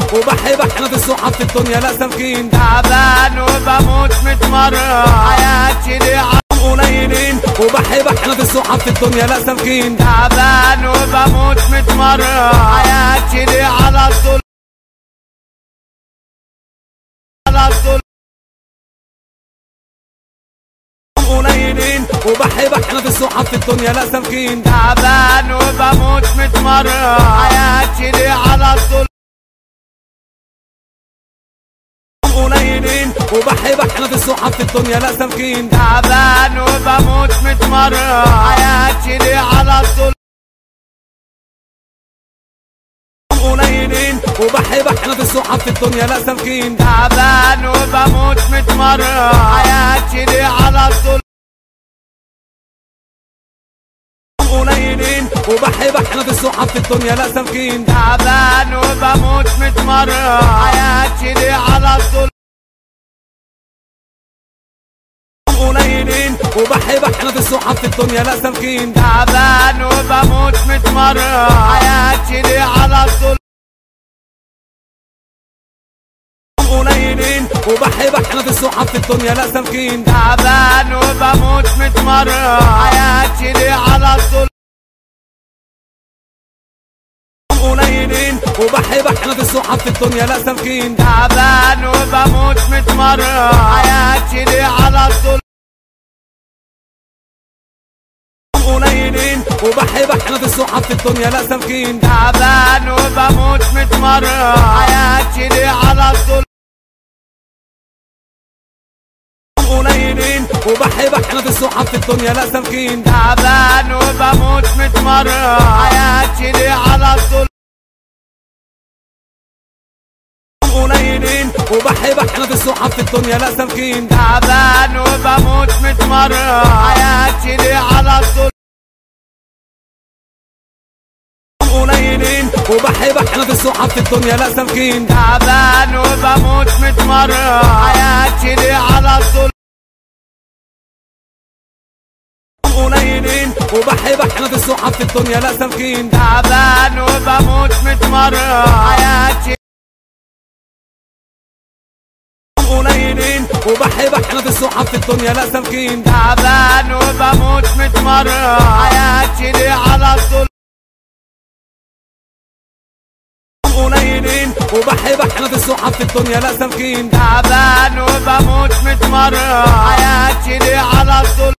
وبحب احنا في الصحاب في الدنيا لا سالكين. تعبان وبموت 100 مرة حياتي ليه قليلين وبحب احنا في الصحاب في الدنيا لا سالكين. تعبان وبموت 100 مرة حياتي ليه على طول على طول قليلين وبحب احنا في الصحاب في الدنيا لا سالكين. تعبان وبموت 100 مرة حياتي ليه على طول قليلين وبحب احنا في الصحاب في الدنيا لا سالكين. تعبان وبموت 100 مرة حياتي ليه على طول قليلين وبحب احنا في الصحاب في الدنيا لا سالكين. تعبان وبموت 100 مرة حياتي ليه على طول قليلين وبحب احنا في الصحاب في الدنيا لا سالكين. تعبان وبموت 100 مرة حياتي ليه على طول قليلين وبحب احنا في الصحاب في الدنيا لا سالكين. تعبان وبموت 100 مرة حياتي ليه على طول قليلين وبحب احنا في الصحاب في الدنيا لا سالكين. تعبان وبموت 100 مرة حياتي ليه على طول قليلين وبحب احنا في الصحاب في الدنيا لا سالكين. تعبان وبموت 100 مرة حياتي ليه على طول قليلين وبحب احنا في الصحاب في الدنيا لا سالكين. تعبان وبموت 100 مرة حياتي ليه على طول قليلين وبحب احنا في الصحاب في الدنيا لا سالكين. تعبان وبموت 100 مرة حياتي ليه على طول قليلين وبحب احنا في الصحاب في الدنيا لا سالكين. تعبان وبموت 100 مرة حياتي ليه على طول قليلين وبحب احنا في الصحاب في الدنيا لا سالكين. تعبان وبموت 100 مرة حياتي ليه على طول قليلين وبحب احنا في الصحاب في الدنيا لا سالكين. تعبان وبموت 100 مرة حياتي قليلين وبحب احنا في الصحاب في الدنيا لا سالكين. تعبان وبموت 100 مرة حياتي ليه على طول قليلين وبحب احنا في الصحاب في الدنيا لا سالكين. تعبان وبموت 100 مرة حياتي ليه على طول